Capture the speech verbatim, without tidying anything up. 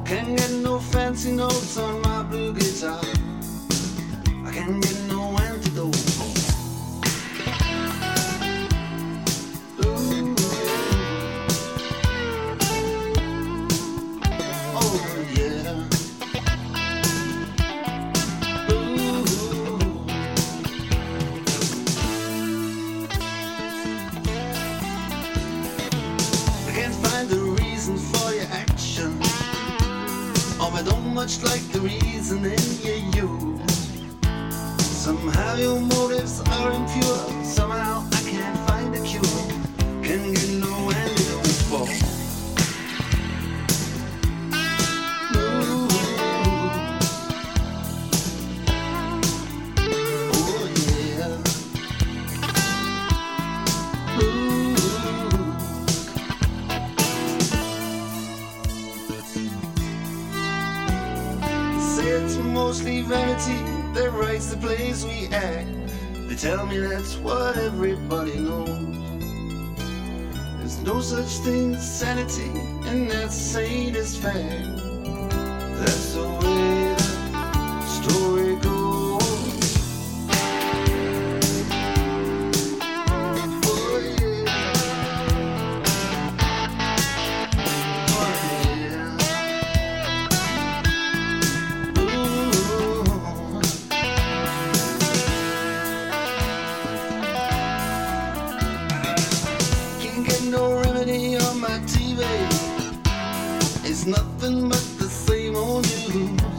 Can't get no fancy notes on my blue guitar. I can't get no antidote. Ooh. Oh yeah. Ooh. I can't find the reason for your action. Oh, I don't much like the reasoning you use. Somehow your motives are impure. Somehow I can't find a cure. Can't get no antidote for. Ooh. Oh yeah. Ooh. Say it's mostly vanity that writes the plays we act. They tell me that's what everybody knows. There's no such thing as sanity, and that sadist fact. That's the way the story goes. Oh yeah. Oh yeah. No remedy on my T V. It's nothing but the same old news.